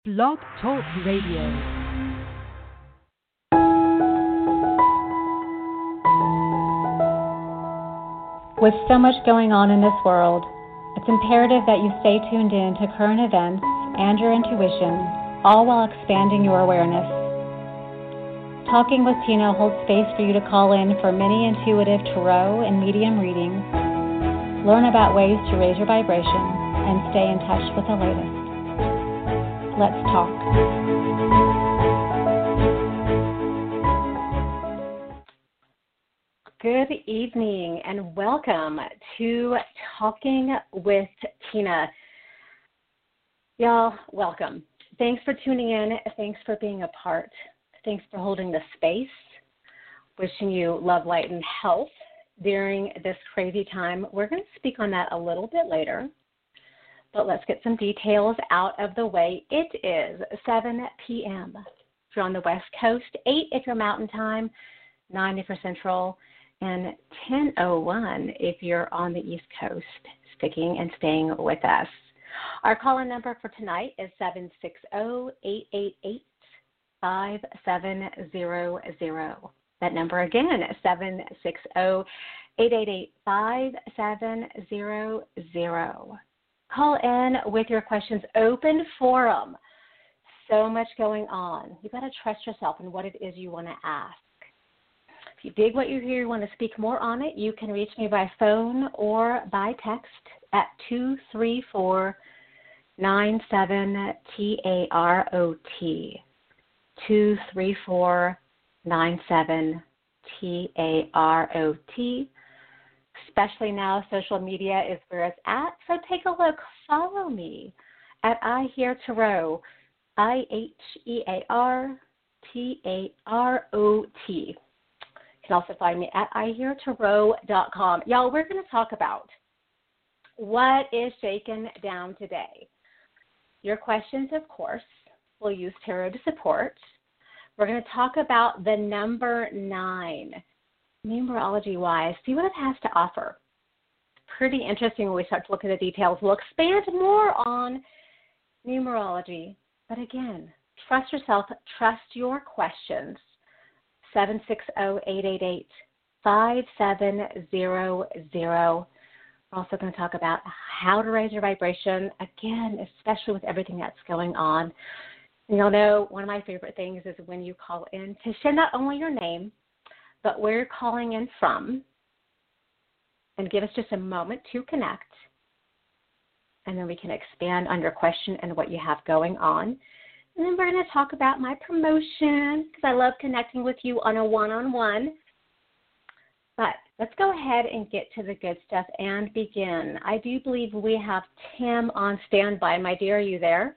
Blog Talk Radio. With so much going on in this world, it's imperative that you stay tuned in to current events and your intuition, all while expanding your awareness. Talking with Tina holds space for you to call in for mini intuitive tarot and medium readings, learn about ways to raise your vibration, and stay in touch with the latest. Let's talk. Good evening and welcome to Talking with Tina. Y'all, welcome. Thanks for tuning in. Thanks for being a part. Thanks for holding the space. Wishing you love, light, and health during this crazy time. We're going to speak on that a little bit later, but let's get some details out of the way. It is 7 p.m. if you're on the West Coast, 8 if you're Mountain Time, 9 if you're Central, and 10:01 if you're on the East Coast, sticking and staying with us. Our call-in number for tonight is 760-888-5700. That number again, 760-888-5700. Call in with your questions. Open forum. So much going on. You've got to trust yourself in what it is you want to ask. If you dig what you hear, you want to speak more on it, you can reach me by phone or by text at 234-97-TAROT. 234-97-TAROT. Especially now, social media is where it's at. So take a look. Follow me at I Hear Tarot, IHEARTAROT. You can also find me at iheartarot.com. Y'all, we're going to talk about what is shaken down today. Your questions, of course, we'll use tarot to support. We're going to talk about the number 9. Numerology-wise, see what it has to offer. It's pretty interesting when we start to look at the details. We'll expand more on numerology. But again, trust yourself, trust your questions. 760-888-5700. We're also going to talk about how to raise your vibration, again, especially with everything that's going on. And you'll know one of my favorite things is when you call in to share not only your name, but where you're calling in from, and give us just a moment to connect, and then we can expand on your question and what you have going on. And then we're going to talk about my promotion, because I love connecting with you on a one-on-one. But let's go ahead and get to the good stuff and begin. I do believe we have Tim on standby. My dear, are you there?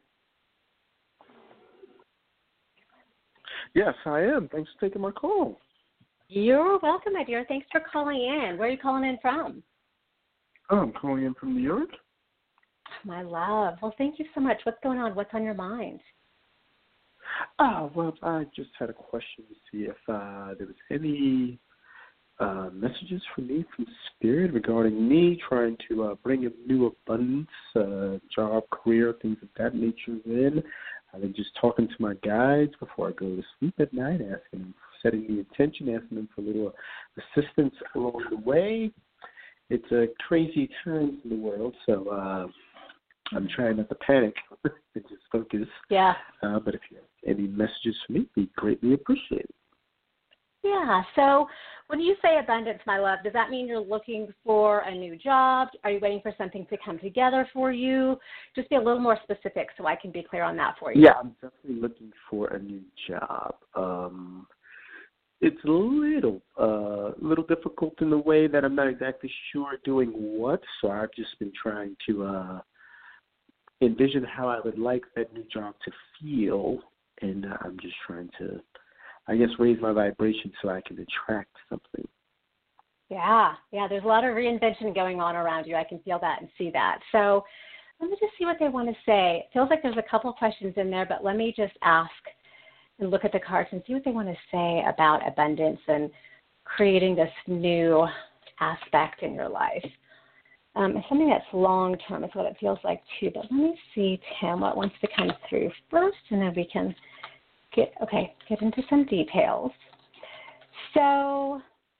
Yes, I am. Thanks for taking my call. You're welcome, my dear. Thanks for calling in. Where are you calling in from? Oh, I'm calling in from New York. My love. Well, thank you so much. What's going on? What's on your mind? Well, I just had a question to see if there was any messages for me from Spirit regarding me trying to bring a new abundance, job, career, things of that nature in. I've been just talking to my guides before I go to sleep at night, asking them, setting the intention, asking them for a little assistance along the way. It's a crazy time in the world, so I'm trying not to panic and just focus. Yeah. But if you have any messages for me, it'd be greatly appreciated. Yeah. So when you say abundance, my love, does that mean you're looking for a new job? Are you waiting for something to come together for you? Just be a little more specific so I can be clear on that for you. Yeah, I'm definitely looking for a new job. It's a little difficult in the way that I'm not exactly sure doing what, so I've just been trying to envision how I would like that new job to feel, and I'm just trying to, I guess, raise my vibration so I can attract something. Yeah, there's a lot of reinvention going on around you. I can feel that and see that. So let me just see what they want to say. It feels like there's a couple of questions in there, but let me just ask and look at the cards and see what they want to say about abundance and creating this new aspect in your life. Something that's long-term is what it feels like, too. But let me see, Tim, what wants to come through first, and then we can get into some details. So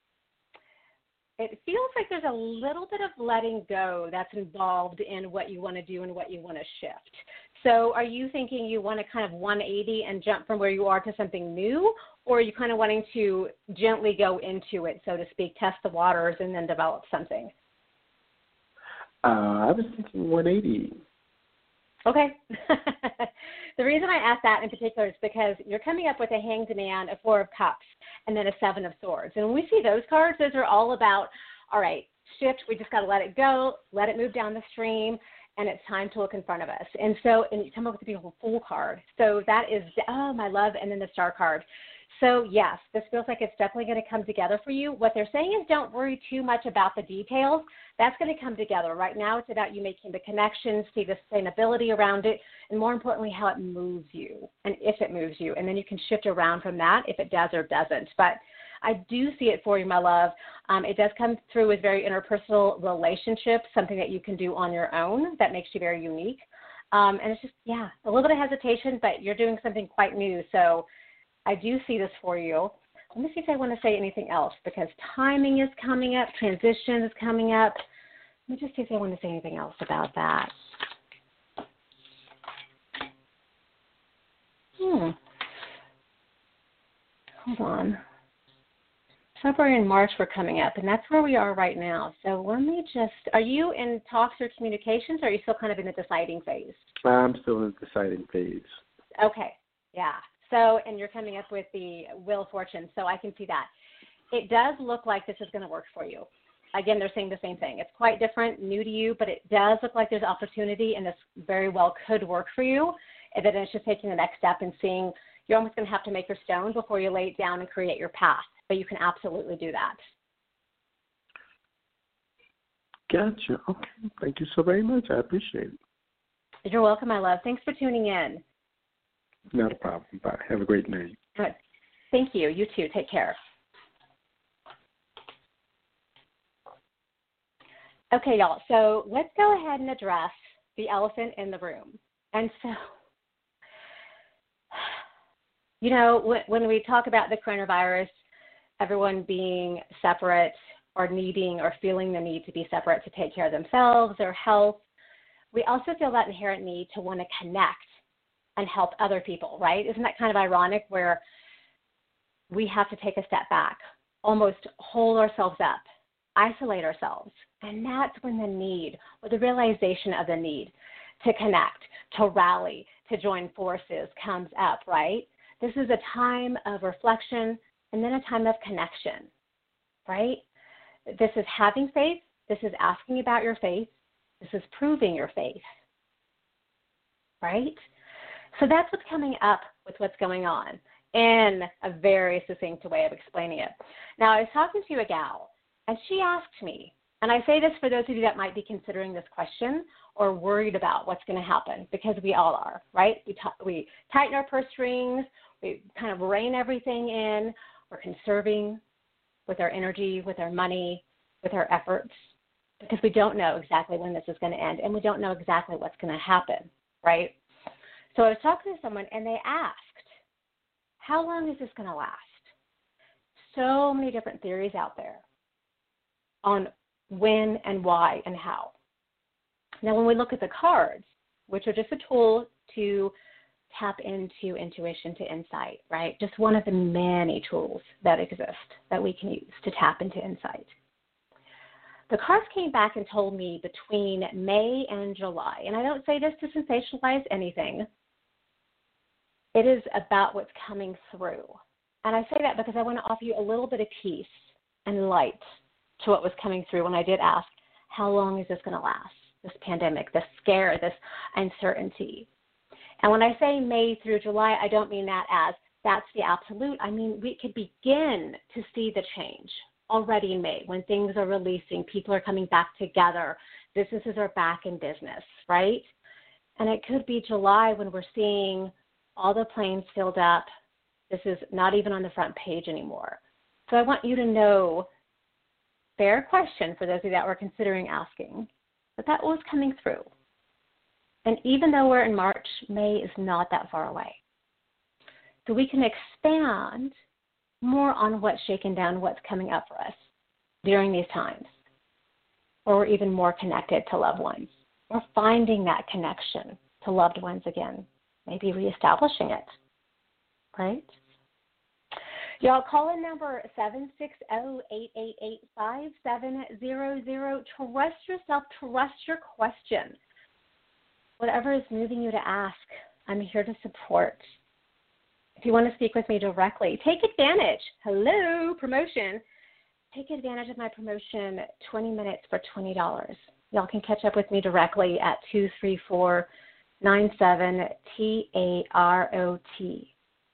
it feels like there's a little bit of letting go that's involved in what you want to do and what you want to shift. So are you thinking you want to kind of 180 and jump from where you are to something new, or are you kind of wanting to gently go into it, so to speak, test the waters and then develop something? I was thinking 180. Okay. The reason I asked that in particular is because you're coming up with a Hanged Man, a Four of Cups, and then a Seven of Swords. And when we see those cards, those are all about, all right, shift, we just got to let it go, let it move down the stream, and it's time to look in front of us. And you come up with a beautiful Fool card. So that is, my love, and then the Star card. So, yes, this feels like it's definitely going to come together for you. What they're saying is don't worry too much about the details. That's going to come together. Right now it's about you making the connections, see the sustainability around it, and more importantly, how it moves you and if it moves you. And then you can shift around from that if it does or doesn't. But I do see it for you, my love. It does come through with very interpersonal relationships, something that you can do on your own that makes you very unique. And it's just, a little bit of hesitation, but you're doing something quite new. So I do see this for you. Let me see if I want to say anything else, because timing is coming up, transition is coming up. Let me just see if I want to say anything else about that. Hold on. February and March were coming up, and that's where we are right now. So let me are you in talks or communications, or are you still kind of in the deciding phase? I'm still in the deciding phase. Okay, yeah. So, and you're coming up with the Wheel of Fortune, so I can see that. It does look like this is going to work for you. Again, they're saying the same thing. It's quite different, new to you, but it does look like there's opportunity, and this very well could work for you. And then it's just taking the next step and seeing you're almost going to have to make your stone before you lay it down and create your path. But you can absolutely do that. Gotcha. Okay. Thank you so very much. I appreciate it. You're welcome, my love. Thanks for tuning in. Not a problem. Bye. Have a great night. Good. Thank you. You too. Take care. Okay, y'all. So let's go ahead and address the elephant in the room. And so, when we talk about the coronavirus, everyone being separate or needing or feeling the need to be separate to take care of themselves, their health, we also feel that inherent need to want to connect and help other people, right? Isn't that kind of ironic where we have to take a step back, almost hold ourselves up, isolate ourselves? And that's when the need, or the realization of the need to connect, to rally, to join forces comes up, right? This is a time of reflection and then a time of connection, right? This is having faith. This is asking about your faith. This is proving your faith, right? So that's what's coming up with what's going on in a very succinct way of explaining it. Now, I was talking to a gal, and she asked me, and I say this for those of you that might be considering this question or worried about what's going to happen, because we all are, right? We tighten our purse strings. We kind of rein everything in. We're conserving with our energy, with our money, with our efforts, because we don't know exactly when this is going to end, and we don't know exactly what's going to happen, right? So I was talking to someone, and they asked, how long is this going to last? So many different theories out there on when and why and how. Now, when we look at the cards, which are just a tool to tap into intuition, to insight, right? Just one of the many tools that exist that we can use to tap into insight. The cards came back and told me between May and July, and I don't say this to sensationalize anything. It is about what's coming through. And I say that because I want to offer you a little bit of peace and light to what was coming through when I did ask, how long is this going to last, this pandemic, this scare, this uncertainty? And when I say May through July, I don't mean that as that's the absolute. I mean, we could begin to see the change already in May when things are releasing, people are coming back together, businesses are back in business, right? And it could be July when we're seeing all the planes filled up. This is not even on the front page anymore. So I want you to know, fair question for those of you that were considering asking, but that was coming through. And even though we're in March, May is not that far away. So we can expand more on what's shaken down, what's coming up for us during these times. Or we're even more connected to loved ones. Or finding that connection to loved ones again. Maybe reestablishing it. Right? Y'all, call in number 760-888-5700. Trust yourself. Trust your question. Whatever is moving you to ask, I'm here to support. If you want to speak with me directly, take advantage. Hello, promotion. Take advantage of my promotion, 20 minutes for $20. Y'all can catch up with me directly at 234-97-TAROT.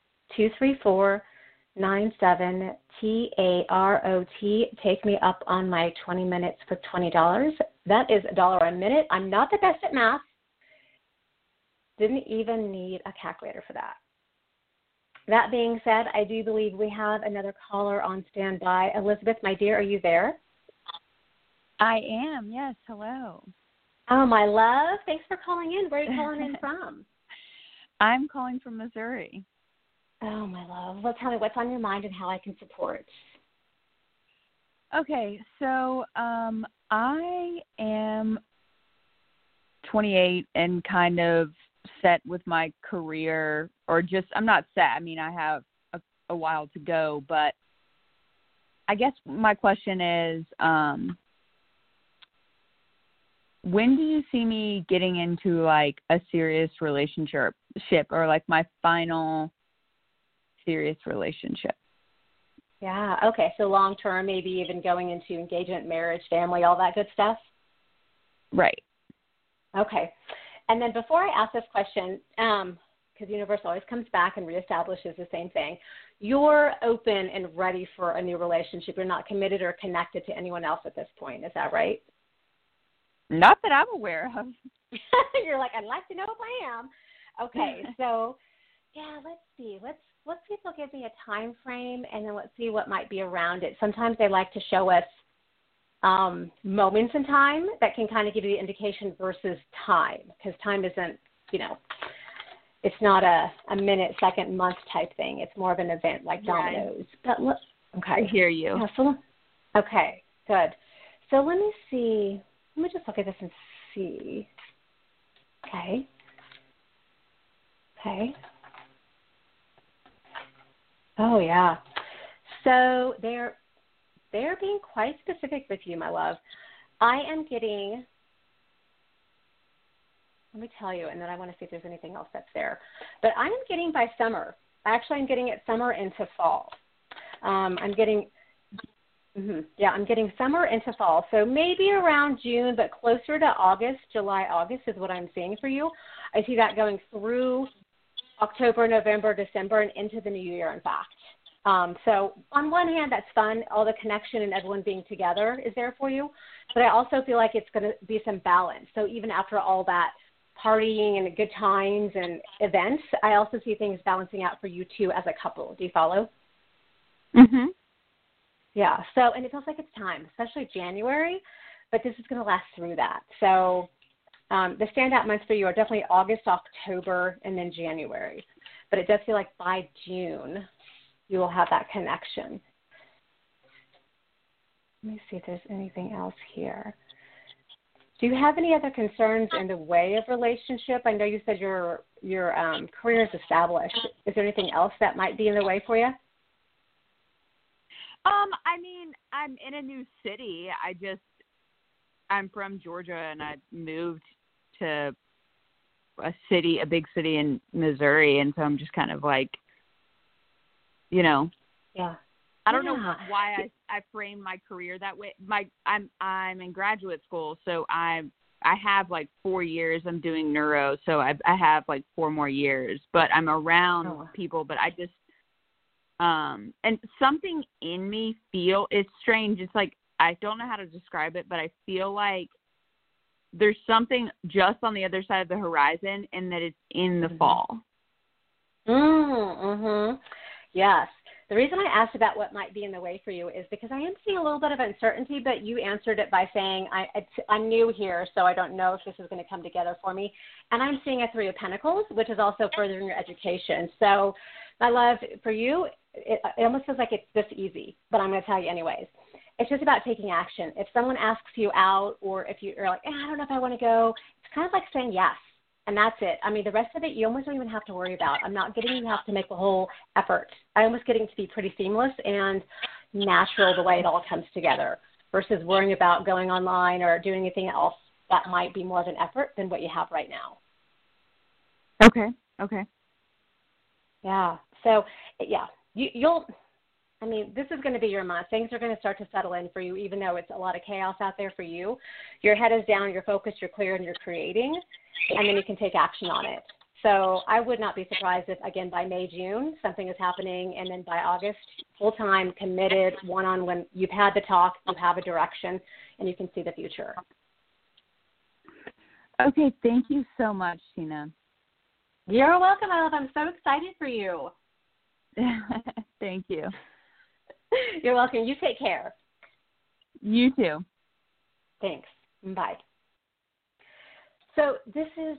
234-97-TAROT. Take me up on my 20 minutes for $20. That is $1 a minute. I'm not the best at math. Didn't even need a calculator for that. That being said, I do believe we have another caller on standby. Elizabeth, my dear, are you there? I am, yes. Hello. Oh, my love. Thanks for calling in. Where are you calling in from? I'm calling from Missouri. Oh, my love. Well, tell me what's on your mind and how I can support. Okay, so I am 28 and kind of set with my career, or just, I'm not set. I mean, I have a while to go, but I guess my question is, when do you see me getting into like a serious relationship or like my final serious relationship? Yeah, okay. So long term, maybe even going into engagement, marriage, family, all that good stuff? Right. Okay. And then before I ask this question, because the universe always comes back and reestablishes the same thing, you're open and ready for a new relationship. You're not committed or connected to anyone else at this point. Is that right? Not that I'm aware of. You're like, I'd like to know if I am. Okay, so yeah, let's see. Let's see if they'll give me a time frame, and then let's see what might be around it. Sometimes they like to show us moments in time that can kind of give you the indication versus time, because time isn't, it's not a minute, second, month type thing. It's more of an event like dominoes. But look, okay. I hear you. Yeah, okay, good. So let me see. Let me just look at this and see. Okay. Oh, yeah. So they're being quite specific with you, my love. I am getting, let me tell you, and then I want to see if there's anything else that's there. But I'm getting by summer. Actually, I'm getting it summer into fall. I'm getting summer into fall. So maybe around June, but closer to August, July, August is what I'm seeing for you. I see that going through October, November, December, and into the new year, in fact. So on one hand, that's fun, all the connection and everyone being together is there for you. But I also feel like it's going to be some balance. So even after all that partying and good times and events, I also see things balancing out for you too as a couple. Do you follow? Mm-hmm. Yeah. So, and it feels like it's time, especially January, but this is going to last through that. So the standout months for you are definitely August, October, and then January. But it does feel like by June, you will have that connection. Let me see if there's anything else here. Do you have any other concerns in the way of relationship? I know you said your career is established. Is there anything else that might be in the way for you? I mean, I'm in a new city. I'm from Georgia, and I moved to a big city in Missouri, and so I'm just kind of like, Yeah. I don't know why I framed my career that way. I'm in graduate school, so I have like 4 years. I'm doing neuro, so I have like 4 more years. But I'm around people, but I just and something in me it's strange. It's like I don't know how to describe it, but I feel like there's something just on the other side of the horizon, and that it's in the fall. Mm-hmm. Yes. The reason I asked about what might be in the way for you is because I am seeing a little bit of uncertainty, but you answered it by saying, I'm new here, so I don't know if this is going to come together for me. And I'm seeing a 3 of Pentacles, which is also furthering your education. So, my love, for you, it almost feels like it's this easy, but I'm going to tell you anyways. It's just about taking action. If someone asks you out, or if you're like, I don't know if I want to go, it's kind of like saying yes. And that's it. I mean, the rest of it, you almost don't even have to worry about. I'm not getting you have to make a whole effort. I'm almost getting to be pretty seamless and natural the way it all comes together versus worrying about going online or doing anything else that might be more of an effort than what you have right now. Okay. Yeah. So, yeah, you'll – I mean, this is going to be your month. Things are going to start to settle in for you, even though it's a lot of chaos out there for you. Your head is down, you're focused, you're clear, and you're creating, and then you can take action on it. So I would not be surprised if, again, by May, June, something is happening, and then by August, full-time, committed, one-on-one, you've had the talk, you have a direction, and you can see the future. Okay, thank you so much, Tina. You're welcome, my love. I'm so excited for you. Thank you. You're welcome. You take care. You too. Thanks. Bye. So this is,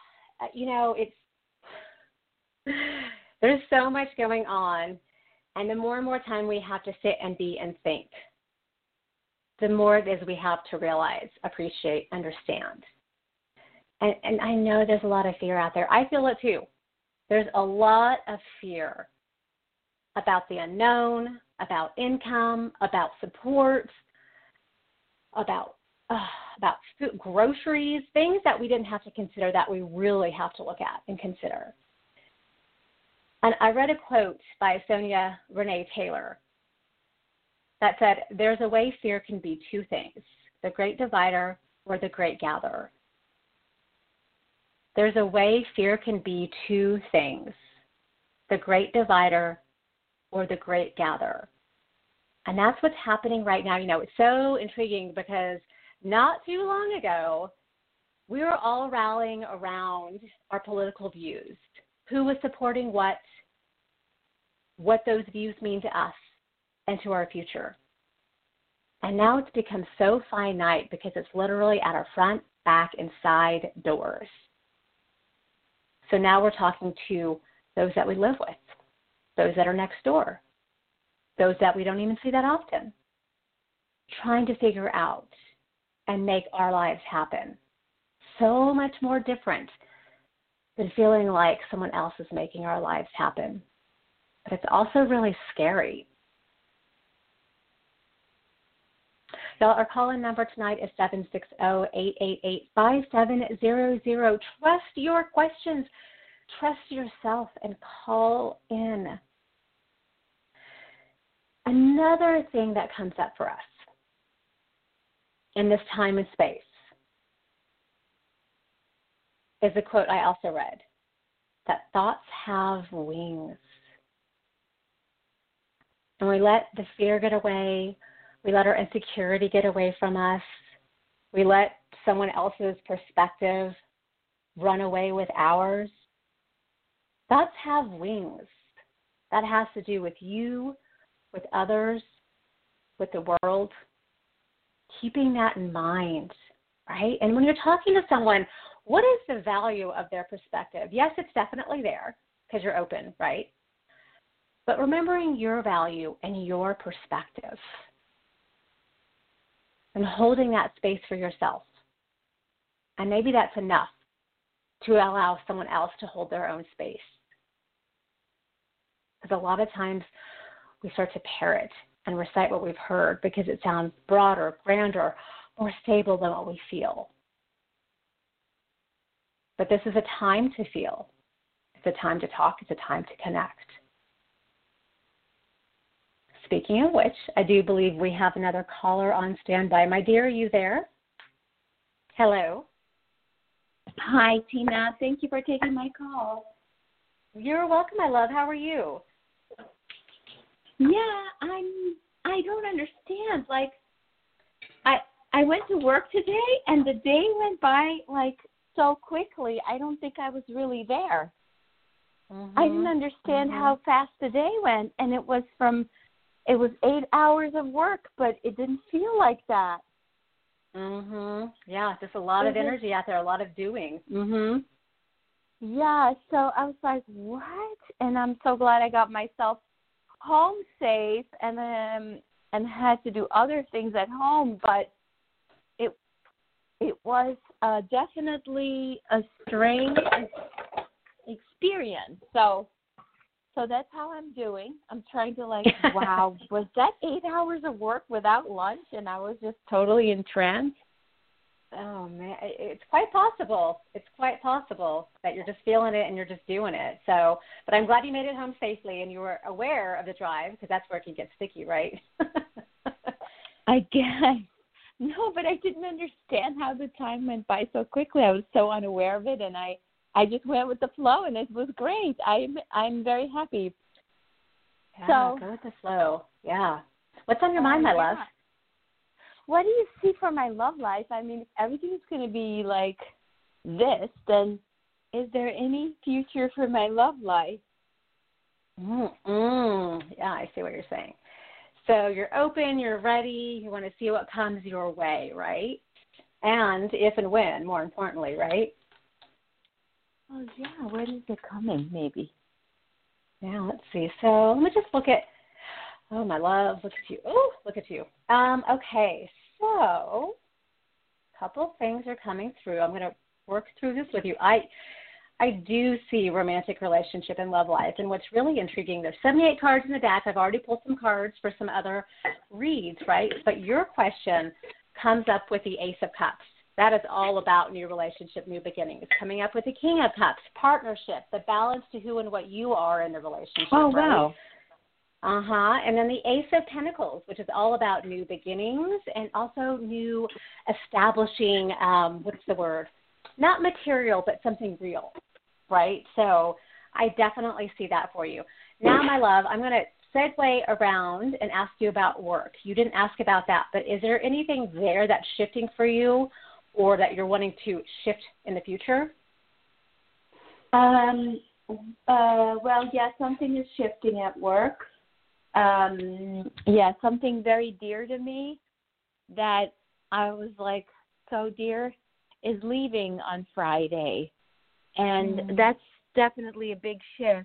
there's so much going on, and the more and more time we have to sit and be and think, the more it is we have to realize, appreciate, understand. And I know there's a lot of fear out there. I feel it too. There's a lot of fear about the unknown, about income, about support, about food, groceries, things that we didn't have to consider that we really have to look at and consider. And I read a quote by Sonia Renee Taylor that said, there's a way fear can be 2 things, the great divider or the great gatherer. There's a way fear can be 2 things, the great divider or the great gatherer. And that's what's happening right now. It's so intriguing because not too long ago, we were all rallying around our political views, who was supporting what those views mean to us and to our future. And now it's become so finite because it's literally at our front, back, and side doors. So now we're talking to those that we live with, those that are next door, those that we don't even see that often, trying to figure out and make our lives happen. So much more different than feeling like someone else is making our lives happen. But it's also really scary. Y'all, our call-in number tonight is 760-888-5700. Trust your questions. Trust yourself and call in. Another thing that comes up for us in this time and space is a quote I also read, that thoughts have wings. And we let the fear get away. We let our insecurity get away from us. We let someone else's perspective run away with ours. Thoughts have wings. That has to do with you, with others, with the world. Keeping that in mind, right? And when you're talking to someone, what is the value of their perspective? Yes, it's definitely there because you're open, right? But remembering your value and your perspective and holding that space for yourself. And maybe that's enough to allow someone else to hold their own space. Because a lot of times we start to parrot and recite what we've heard because it sounds broader, grander, more stable than what we feel. But this is a time to feel. It's a time to talk. It's a time to connect. Speaking of which, I do believe we have another caller on standby. My dear, are you there? Hello. Hi, Tina. Thank you for taking my call. You're welcome, my love. How are you? Yeah, I don't understand. Like, I went to work today, and the day went by, like, so quickly. I don't think I was really there. I didn't understand how fast the day went, and it was 8 hours of work, but it didn't feel like that. Yeah, just a lot of energy out there, a lot of doing. Yeah, so I was like, what? And I'm so glad I got myself home safe and had to do other things at home, but it was definitely a strange experience. So that's how I'm doing. I'm trying to wow, was that 8 hours of work without lunch? And I was just totally entranced. Oh, man, it's quite possible. It's quite possible that you're just feeling it and you're just doing it. So, but I'm glad you made it home safely and you were aware of the drive, because that's where it can get sticky, right? I guess. No, but I didn't understand how the time went by so quickly. I was so unaware of it, and I just went with the flow, and it was great. I'm very happy. Yeah, so go with the flow. Yeah. What's on your mind, my love? What do you see for my love life? I mean, if everything's going to be like this, then is there any future for my love life? Yeah, I see what you're saying. So you're open, you're ready, you want to see what comes your way, right? And if and when, more importantly, right? Oh, yeah. When is it coming, maybe? Yeah, let's see. So let me just look at, oh, my love, look at you. Oh, look at you. Okay, so a couple of things are coming through. I'm going to work through this with you. I do see romantic relationship and love life, and what's really intriguing, there's 78 cards in the deck. I've already pulled some cards for some other reads, right? But your question comes up with the Ace of Cups. That is all about new relationship, new beginnings. Coming up with the King of Cups, partnership, the balance to who and what you are in the relationship. Oh, right? wow. And then the Ace of Pentacles, which is all about new beginnings and also new establishing, what's the word? Not material, but something real, right? So I definitely see that for you. Now, my love, I'm going to segue around and ask you about work. You didn't ask about that, but is there anything there that's shifting for you or that you're wanting to shift in the future? Well, yeah, something is shifting at work. Yeah, something very dear to me that I was like so dear is leaving on Friday. And that's definitely a big shift.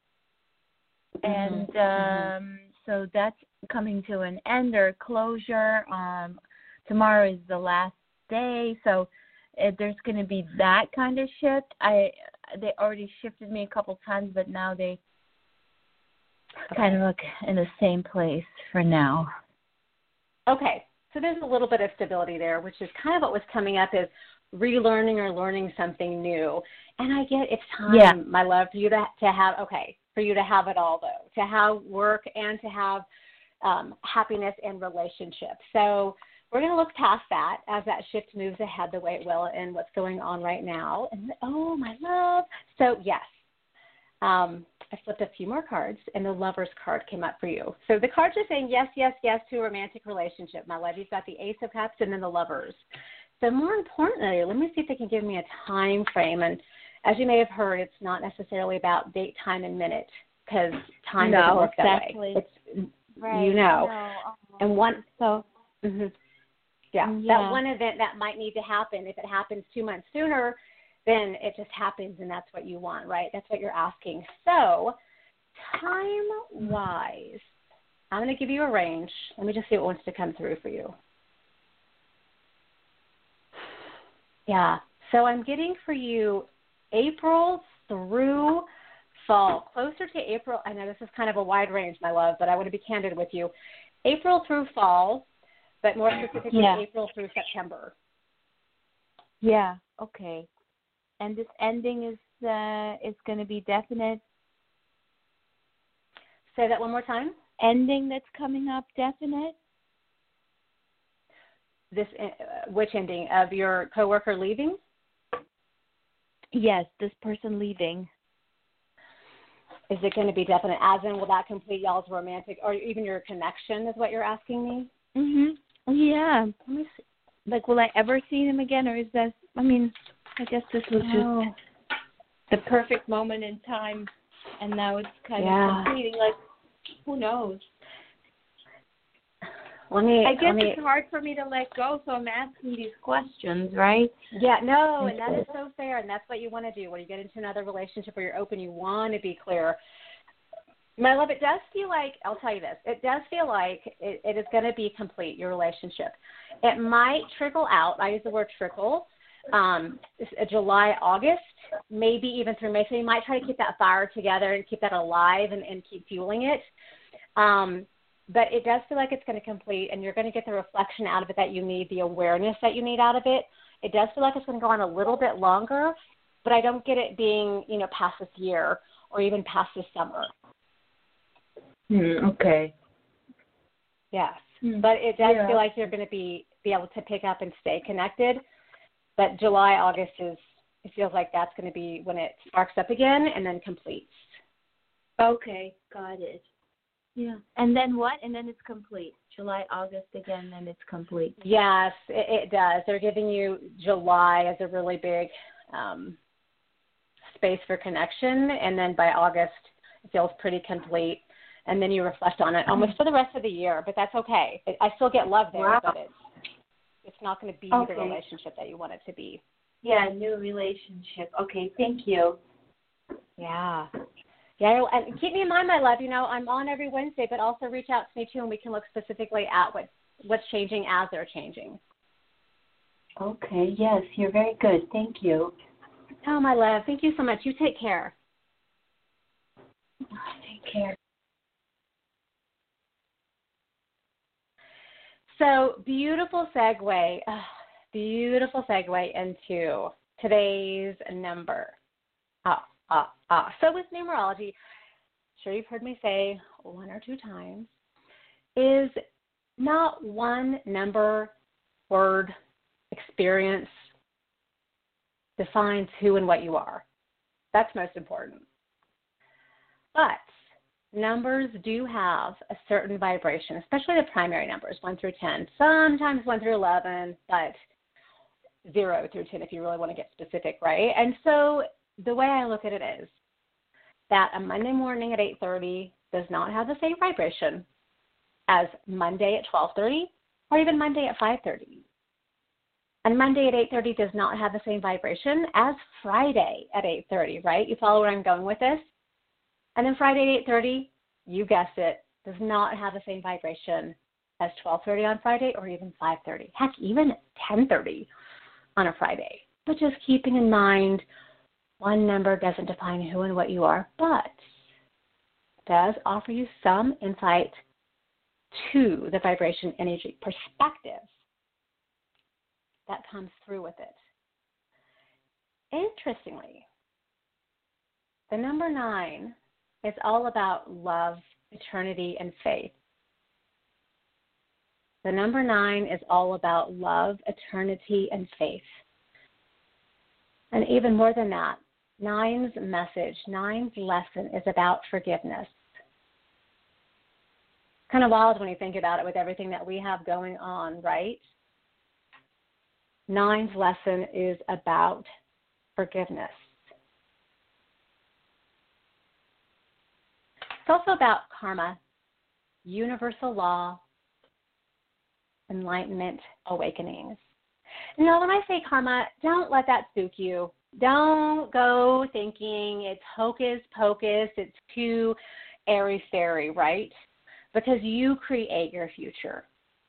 And so that's coming to an end or closure. Tomorrow is the last day, so there's going to be that kind of shift. They already shifted me a couple times, but now they kind of look in the same place for now. Okay, so there's a little bit of stability there, which is kind of what was coming up is relearning or learning something new. And I get it's time, my love, for you to have, for you to have it all, though, to have work and to have happiness and relationships. So we're going to look past that as that shift moves ahead the way it will and what's going on right now. And, oh, my love. So, yes, I flipped a few more cards, and the Lover's card came up for you. So the cards are saying yes, yes, yes to a romantic relationship. My love, you've got the Ace of Cups and then the Lovers. So more importantly, let me see if they can give me a time frame. And as you may have heard, it's not necessarily about date, time, and minute because time doesn't work that way. It's, right. You know. And one, so, that one event that might need to happen, if it happens 2 months sooner, then it just happens and that's what you want, right? That's what you're asking. So time-wise, I'm going to give you a range. Let me just see what wants to come through for you. Yeah, so I'm getting for you April through fall, closer to April. I know this is kind of a wide range, my love, but I want to be candid with you. April through fall, but more specifically April through September. Yeah, okay. And this ending is going to be definite? Say that one more time. Ending that's coming up, definite? This which ending? Of your coworker leaving? Yes, this person leaving. Is it going to be definite? As in, will that complete y'all's romantic or even your connection? Is what you're asking me? Yeah. Let me see. Like, will I ever see him again, or is this? I mean, I guess this was just the perfect moment in time and now it's kind of completing. Like, who knows? I guess it's hard for me to let go, so I'm asking these questions, right? Yeah, no, and that is so fair, and that's what you want to do. When you get into another relationship where you're open, you want to be clear. My love, it does feel like, I'll tell you this, it does feel like it is going to be complete, your relationship. It might trickle out, I use the word trickle, July, August, maybe even through May. So you might try to keep that fire together and keep that alive and keep fueling it. But it does feel like it's going to complete, and you're going to get the reflection out of it that you need, the awareness that you need out of it. It does feel like it's going to go on a little bit longer, but I don't get it being, past this year or even past this summer. Okay. Yes. But it does feel like you're going to be able to pick up and stay connected. But July, August it feels like that's going to be when it sparks up again and then completes. Okay, got it. Yeah. And then what? And then it's complete. July, August again, then it's complete. Yes, it does. They're giving you July as a really big space for connection, and then by August it feels pretty complete, and then you reflect on it almost for the rest of the year, but that's okay. I still get love there, but it's not going to be the relationship that you want it to be. Yeah, new relationship. Okay, thank you. Yeah. Yeah, and keep me in mind, my love, I'm on every Wednesday, but also reach out to me, too, and we can look specifically at what's changing as they're changing. Okay, yes, you're very good. Thank you. Oh, my love, thank you so much. You take care. Take care. So, beautiful segue into today's number. So with numerology, I'm sure you've heard me say one or two times, is not one number, word, experience defines who and what you are. That's most important. But numbers do have a certain vibration, especially the primary numbers, 1 through 10, sometimes 1 through 11, but 0 through 10 if you really want to get specific, right? And so the way I look at it is that a Monday morning at 8:30 does not have the same vibration as Monday at 12:30 or even Monday at 5:30. And Monday at 8:30 does not have the same vibration as Friday at 8:30, right? You follow where I'm going with this? And then Friday at 8:30, you guessed it, does not have the same vibration as 12:30 on Friday or even 5:30. Heck, even 10:30 on a Friday. But just keeping in mind, one number doesn't define who and what you are, but does offer you some insight to the vibration, energy, perspective that comes through with it. Interestingly, the number 9 is all about love, eternity, and faith. The number 9 is all about love, eternity, and faith. And even more than that, 9's message, 9's lesson is about forgiveness. Kind of wild when you think about it with everything that we have going on, right? 9's lesson is about forgiveness. It's also about karma, universal law, enlightenment, awakenings. When I say karma, don't let that spook you. Don't go thinking it's hocus pocus, it's too airy-fairy, right? Because you create your future.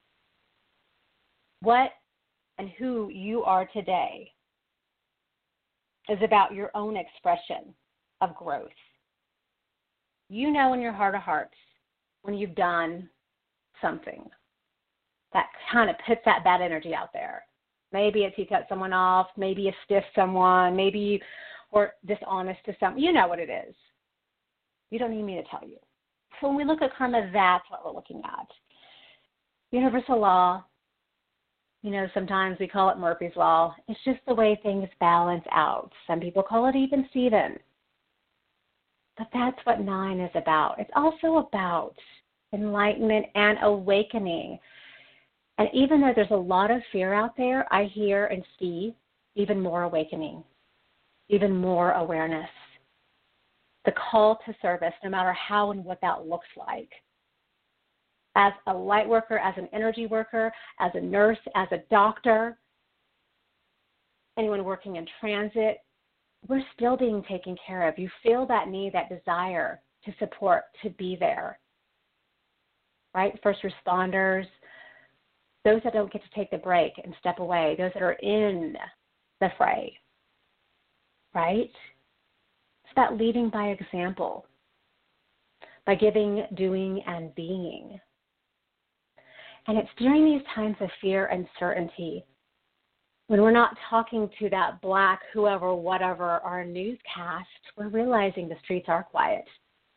What and who you are today is about your own expression of growth. You know in your heart of hearts when you've done something that kind of puts that bad energy out there. Maybe it's you cut someone off, maybe you stiff someone, maybe you were dishonest to someone. You know what it is. You don't need me to tell you. So when we look at karma, that's what we're looking at. Universal law, sometimes we call it Murphy's Law. It's just the way things balance out. Some people call it even Steven. But that's what 9 is about. It's also about enlightenment and awakening. And even though there's a lot of fear out there, I hear and see even more awakening, even more awareness. the call to service, no matter how and what that looks like. As a light worker, as an energy worker, as a nurse, as a doctor, anyone working in transit, we're still being taken care of. You feel that need, that desire to support, to be there, right? First responders, those that don't get to take the break and step away, those that are in the fray, right? It's about leading by example, by giving, doing, and being. And it's during these times of fear and uncertainty, when we're not talking to that black whoever, whatever, our newscast, we're realizing the streets are quiet.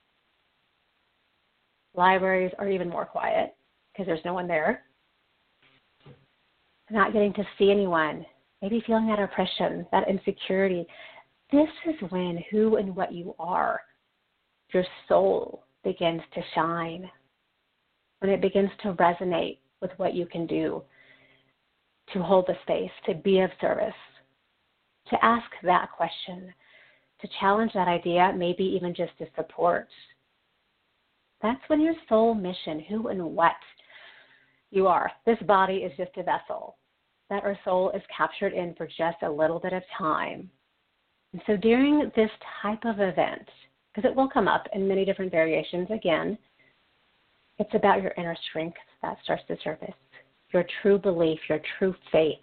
Libraries are even more quiet because there's no one there. Not getting to see anyone, maybe feeling that oppression, that insecurity. This is when who and what you are, your soul begins to shine, when it begins to resonate with what you can do, to hold the space, to be of service, to ask that question, to challenge that idea, maybe even just to support. That's when your soul mission, who and what you are. This body is just a vessel that our soul is captured in for just a little bit of time. And so during this type of event, because it will come up in many different variations again, it's about your inner strength that starts to surface, your true belief, your true faith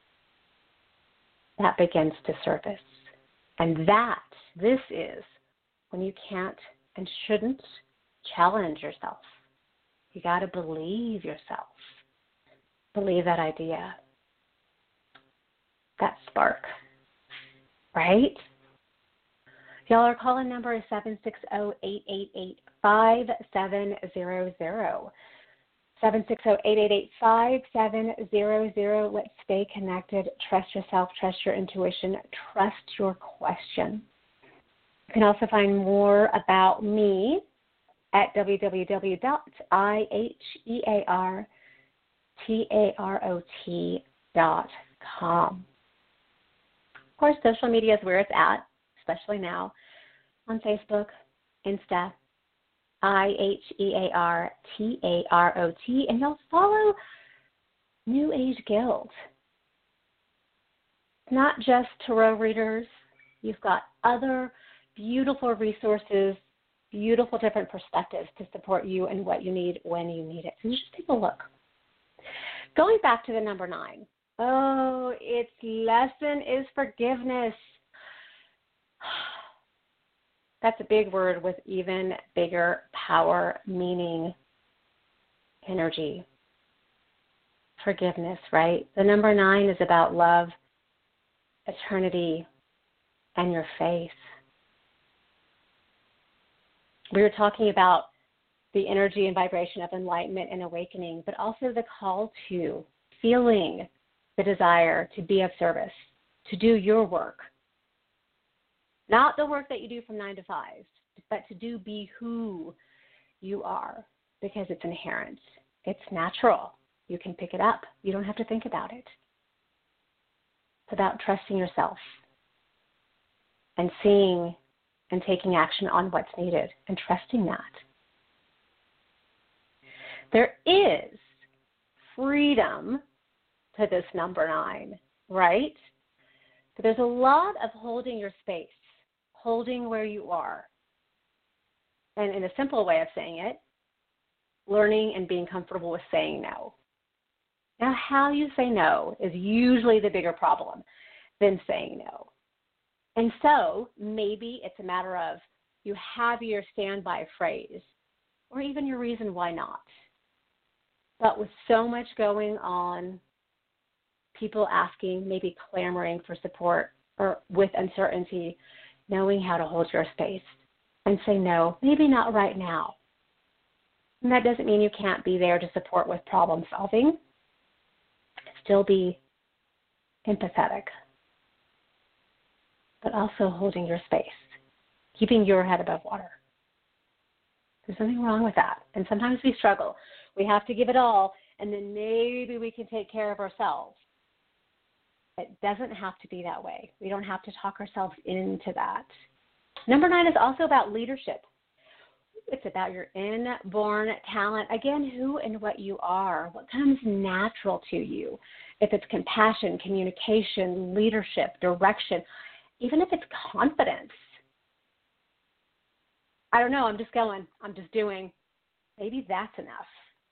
that begins to surface. And this is when you can't and shouldn't challenge yourself. You got to believe yourself. Believe that idea, that spark, right? Y'all, our call-in number is 760-888-5700. 760-888-5700. Let's stay connected. Trust yourself. Trust your intuition. Trust your question. You can also find more about me at www.iheartarot.com. Of course, social media is where it's at, especially now on Facebook, Insta, IHEARTAROT, and you'll follow New Age Guild. Not just tarot readers. You've got other beautiful resources, beautiful different perspectives to support you and what you need when you need it. So just take a look. Going back to the number 9. Oh, its lesson is forgiveness. That's a big word with even bigger power, meaning, energy. Forgiveness, right? The number 9 is about love, eternity, and your faith. We were talking about the energy and vibration of enlightenment and awakening, but also the call to feeling the desire to be of service, to do your work. Not the work that you do from 9 to 5, but to be who you are, because it's inherent. It's natural. You can pick it up. You don't have to think about it. It's about trusting yourself and seeing and taking action on what's needed and trusting that. There is freedom to this number 9, right? But there's a lot of holding your space, holding where you are. And in a simple way of saying it, learning and being comfortable with saying no. Now, how you say no is usually the bigger problem than saying no. And so maybe it's a matter of you have your standby phrase or even your reason why not. But with so much going on, people asking, maybe clamoring for support or with uncertainty, knowing how to hold your space and say no, maybe not right now. And that doesn't mean you can't be there to support with problem solving. Still be empathetic, but also holding your space, keeping your head above water. There's nothing wrong with that. And sometimes we struggle. We have to give it all, and then maybe we can take care of ourselves. It doesn't have to be that way. We don't have to talk ourselves into that. Number 9 is also about leadership. It's about your inborn talent. Again, who and what you are, what comes natural to you. If it's compassion, communication, leadership, direction, even if it's confidence. I don't know, I'm just going, I'm just doing. Maybe that's enough.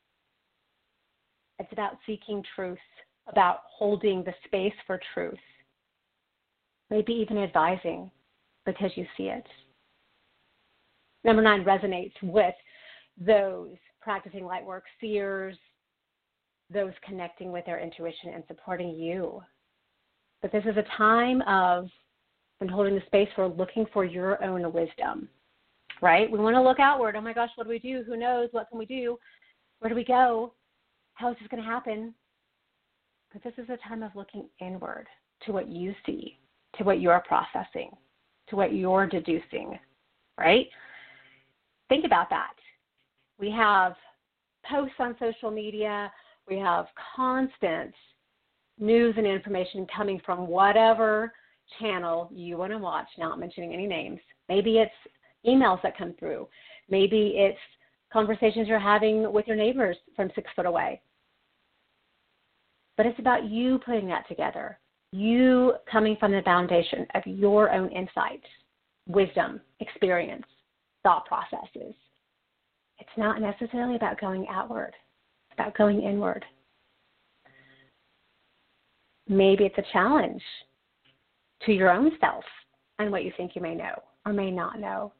It's about seeking truth, about holding the space for truth. Maybe even advising because you see it. Number 9 resonates with those practicing light work, seers, those connecting with their intuition and supporting you. But this is a time of and holding the space for looking for your own wisdom, right? We want to look outward. Oh my gosh, what do we do? Who knows? What can we do? Where do we go? How is this going to happen? But this is a time of looking inward to what you see, to what you're processing, to what you're deducing, right? Think about that. We have posts on social media. We have constant news and information coming from whatever channel you want to watch, not mentioning any names. Maybe it's emails that come through. Maybe it's conversations you're having with your neighbors from 6 foot away. But it's about you putting that together, you coming from the foundation of your own insights, wisdom, experience, thought processes. It's not necessarily about going outward. It's about going inward. Maybe it's a challenge to your own self and what you think you may know or may not know.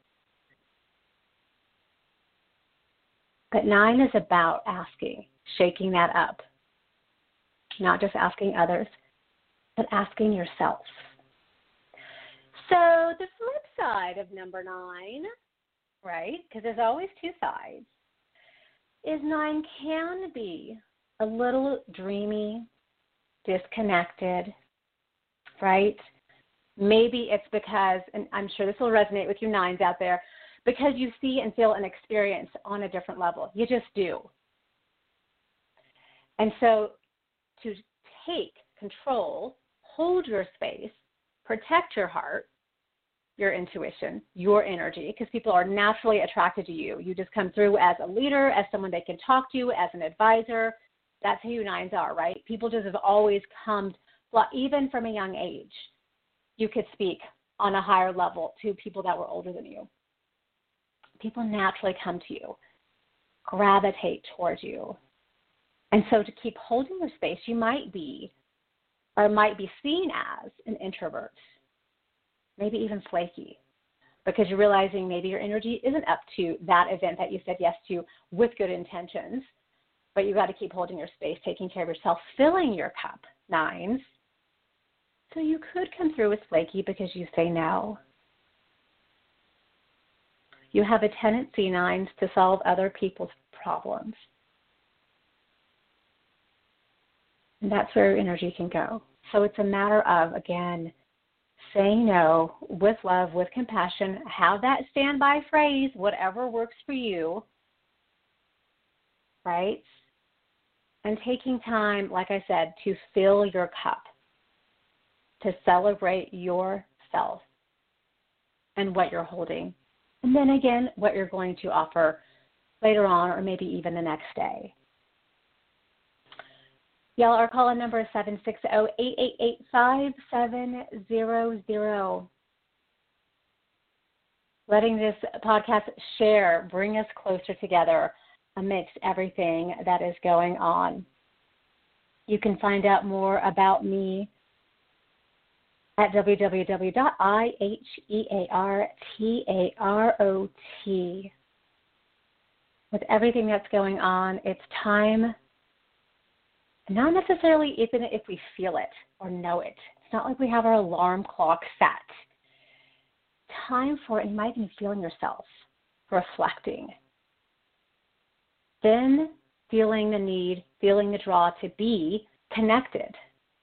But 9 is about asking, shaking that up. Not just asking others, but asking yourself. So the flip side of number 9, right, because there's always 2 sides, is 9 can be a little dreamy, disconnected, right? Maybe it's because, and I'm sure this will resonate with you 9s out there, because you see and feel and experience on a different level. You just do. And so to take control, hold your space, protect your heart, your intuition, your energy, because people are naturally attracted to you. You just come through as a leader, as someone they can talk to, as an advisor. That's who you 9s are, right? People just have always come, well, even from a young age, you could speak on a higher level to people that were older than you. People naturally come to you, gravitate towards you. And so to keep holding your space, you might be seen as an introvert, maybe even flaky, because you're realizing maybe your energy isn't up to that event that you said yes to with good intentions, but you got to keep holding your space, taking care of yourself, filling your cup, 9s. So you could come through as flaky because you say no. You have a tendency, 9s, to solve other people's problems. And that's where your energy can go. So it's a matter of, again, saying no with love, with compassion. Have that standby phrase, whatever works for you, right? And taking time, like I said, to fill your cup, to celebrate yourself and what you're holding. And then again, what you're going to offer later on or maybe even the next day. Y'all, our call-in number is 760-888-5700. Letting this podcast share, bring us closer together amidst everything that is going on. You can find out more about me at www.iheartarot. With everything that's going on, it's time. Not necessarily even if we feel it or know it. It's not like we have our alarm clock set. Time for it, and you might even feeling yourself, reflecting. Then feeling the need, feeling the draw to be connected.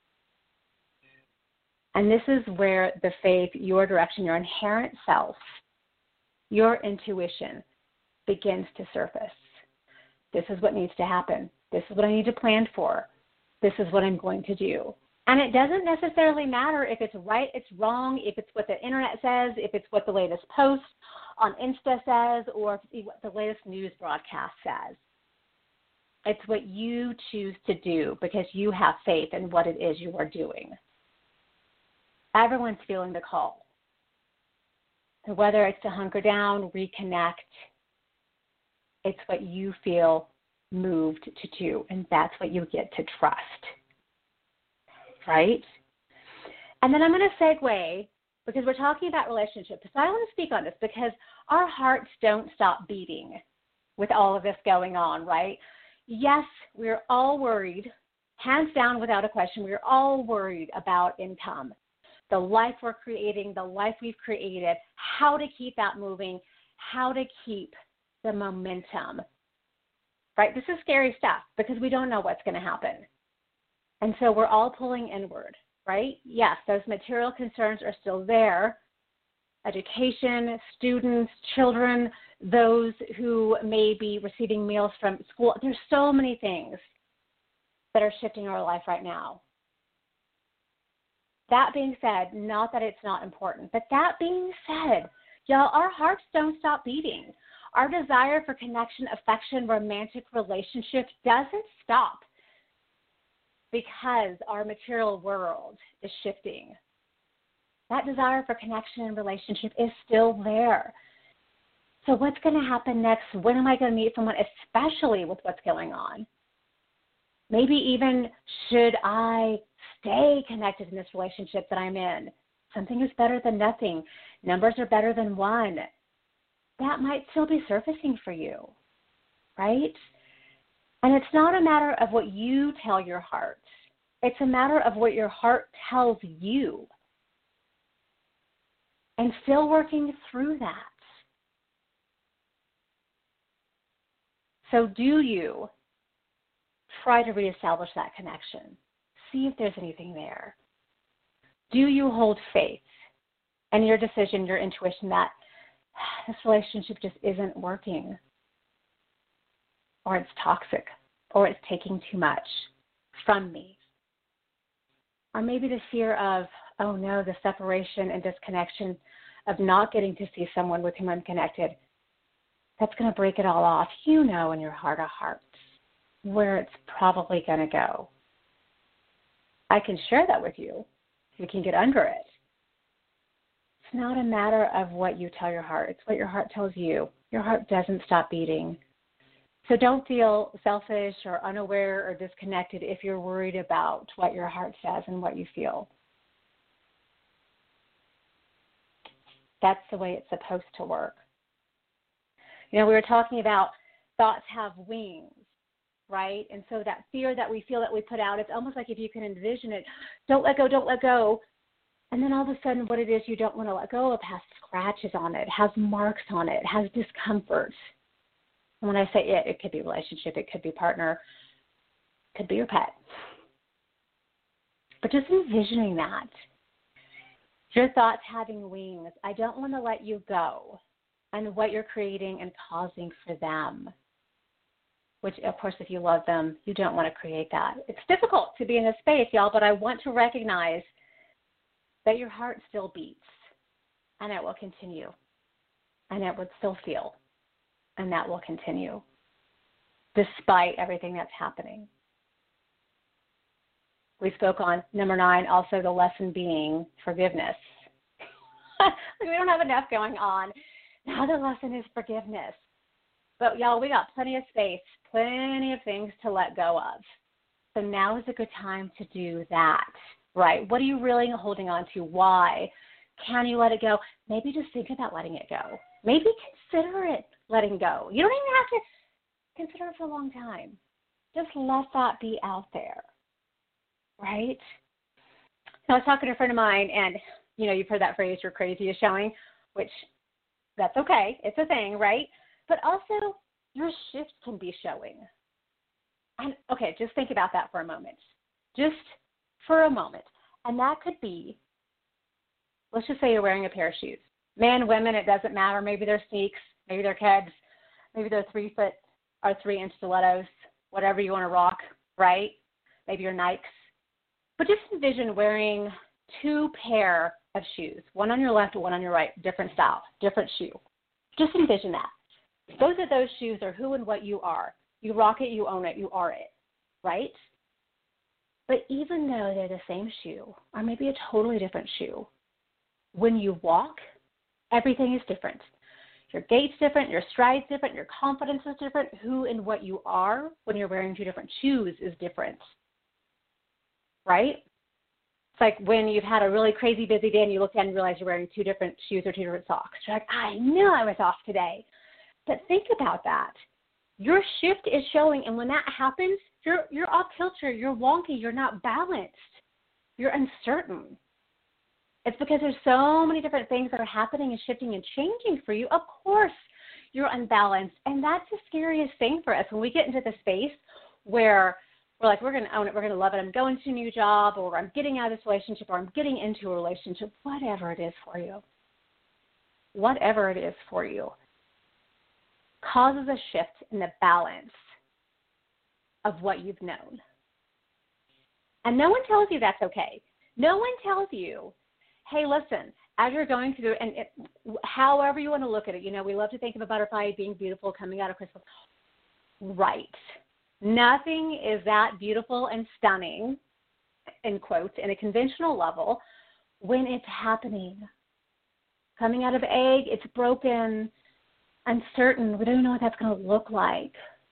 And this is where the faith, your direction, your inherent self, your intuition begins to surface. This is what needs to happen. This is what I need to plan for. This is what I'm going to do. And it doesn't necessarily matter if it's right, it's wrong, if it's what the internet says, if it's what the latest post on Insta says, or if it's what the latest news broadcast says. It's what you choose to do because you have faith in what it is you are doing. Everyone's feeling the call. So whether it's to hunker down, reconnect, it's what you feel moved to do, and that's what you get to trust. Right? And then I'm going to segue, because we're talking about relationships. So I want to speak on this because our hearts don't stop beating with all of this going on, right? Yes, we're all worried, hands down without a question, we're all worried about income, the life we're creating, the life we've created, how to keep that moving, how to keep the momentum, right? This is scary stuff because we don't know what's going to happen. And so we're all pulling inward, right? Yes, those material concerns are still there. Education, students, children, those who may be receiving meals from school. There's so many things that are shifting our life right now. That being said, not that it's not important, but that being said, y'all, our hearts don't stop beating. Our desire for connection, affection, romantic relationships doesn't stop because our material world is shifting. That desire for connection and relationship is still there. So what's going to happen next? When am I going to meet someone, especially with what's going on? Maybe even should I stay connected in this relationship that I'm in? Something is better than nothing. Numbers are better than one. That might still be surfacing for you, right? And it's not a matter of what you tell your heart. It's a matter of what your heart tells you. And still working through that. So do you try to reestablish that connection? See if there's anything there. Do you hold faith in your decision, your intuition that this relationship just isn't working, or it's toxic, or it's taking too much from me? Or maybe the fear of, oh no, the separation and disconnection of not getting to see someone with whom I'm connected, that's going to break it all off. You know in your heart of hearts where it's probably going to go. I can share that with you. We can get under it. It's not a matter of what you tell your heart. It's what your heart tells you. Your heart doesn't stop beating. So don't feel selfish or unaware or disconnected if you're worried about what your heart says and what you feel. That's the way it's supposed to work. You know, we were talking about thoughts have wings, right? And so that fear that we feel that we put out, it's almost like if you can envision it, don't let go, don't let go. And then all of a sudden what it is you don't want to let go of has scratches on it, has marks on it, has discomfort. And when I say it could be relationship, it could be partner, it could be your pet. But just envisioning that. Your thoughts having wings. I don't want to let you go. And what you're creating and causing for them. Which, of course, if you love them, you don't want to create that. It's difficult to be in this space, y'all, but I want to recognize that your heart still beats. And it will continue. And it would still feel. And that will continue. Despite everything that's happening. We spoke on number 9, also the lesson being forgiveness. We don't have enough going on. Now the lesson is forgiveness. But y'all, we got plenty of space, plenty of things to let go of. So now is a good time to do that, right? What are you really holding on to? Why? Can you let it go? Maybe just think about letting it go. Maybe consider it letting go. You don't even have to consider it for a long time. Just let that be out there, right? I was talking to a friend of mine, and, you know, you've heard that phrase, you're crazy is showing, which that's okay. It's a thing, right? But also, your shift can be showing. And, okay, just think about that for a moment. Just for a moment. And that could be, let's just say you're wearing a pair of shoes. Men, women, it doesn't matter. Maybe they're sneaks. Maybe they're Keds. Maybe they're 3-foot or 3-inch stilettos. Whatever you want to rock, right? Maybe your Nikes. But just envision wearing two pair of shoes, one on your left and one on your right, different style, different shoe. Just envision that. Both of those shoes are who and what you are. You rock it, you own it, you are it, right? But even though they're the same shoe, or maybe a totally different shoe, when you walk, everything is different. Your gait's different, your stride's different, your confidence is different. Who and what you are when you're wearing two different shoes is different, right? It's like when you've had a really crazy busy day and you look down and realize you're wearing two different shoes or two different socks. You're like, I knew I was off today. But think about that. Your shift is showing, and when that happens, you're off kilter, you're wonky, you're not balanced, you're uncertain. It's because there's so many different things that are happening and shifting and changing for you. Of course, you're unbalanced, and that's the scariest thing for us when we get into the space where we're like, we're going to own it, we're going to love it, I'm going to a new job, or I'm getting out of this relationship, or I'm getting into a relationship, whatever it is for you. Whatever it is for you causes a shift in the balance of what you've known. And no one tells you that's okay. No one tells you, hey, listen, as you're going through, and however you want to look at it, you know, we love to think of a butterfly being beautiful coming out of chrysalis. Right. Nothing is that beautiful and stunning, in quotes, in a conventional level when it's happening. Coming out of egg, it's broken, uncertain. We don't know what that's going to look like.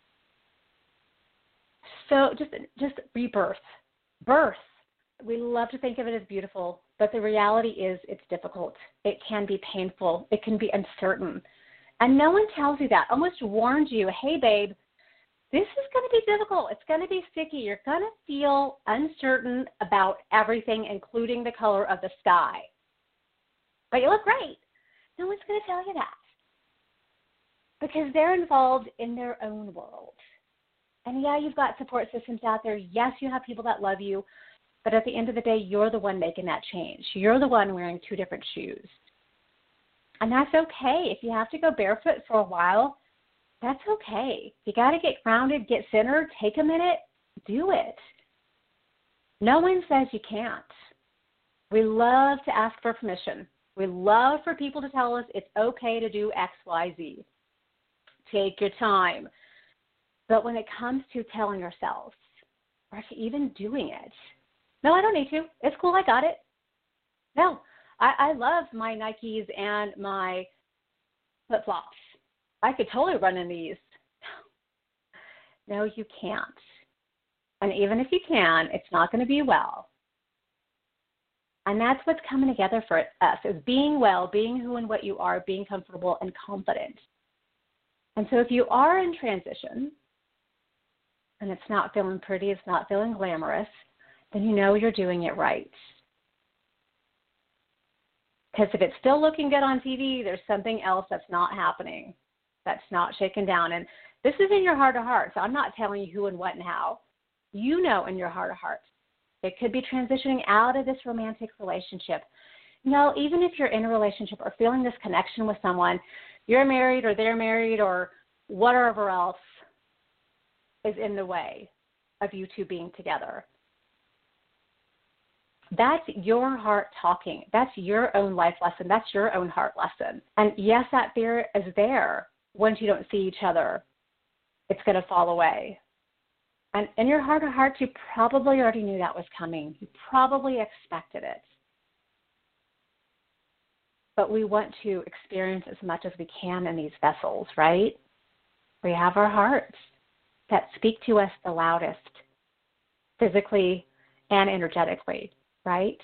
So just rebirth. Birth. We love to think of it as beautiful, but the reality is it's difficult. It can be painful. It can be uncertain. And no one tells you that. Almost warns you, hey, babe, this is going to be difficult. It's going to be sticky. You're going to feel uncertain about everything, including the color of the sky. But you look great. No one's going to tell you that because they're involved in their own world. And, yeah, you've got support systems out there. Yes, you have people that love you. But at the end of the day, you're the one making that change. You're the one wearing two different shoes. And that's okay. If you have to go barefoot for a while, that's okay. You got to get grounded, get centered, take a minute, do it. No one says you can't. We love to ask for permission. We love for people to tell us it's okay to do X, Y, Z. Take your time. But when it comes to telling yourself or to even doing it, no, I don't need to. It's cool. I got it. No, I love my Nikes and my flip-flops. I could totally run in these. No, you can't. And even if you can, it's not going to be well. And that's what's coming together for us, is being well, being who and what you are, being comfortable and confident. And so if you are in transition and it's not feeling pretty, it's not feeling glamorous, then you know you're doing it right. Because if it's still looking good on TV, there's something else that's not happening, that's not shaken down. And this is in your heart of hearts. So I'm not telling you who and what and how. You know in your heart of hearts. It could be transitioning out of this romantic relationship. No, even if you're in a relationship or feeling this connection with someone, you're married or they're married or whatever else is in the way of you two being together. That's your heart talking. That's your own life lesson. That's your own heart lesson. And yes, that fear is there. Once you don't see each other, it's going to fall away. And in your heart of hearts, you probably already knew that was coming. You probably expected it. But we want to experience as much as we can in these vessels, right? We have our hearts that speak to us the loudest, physically and energetically, right?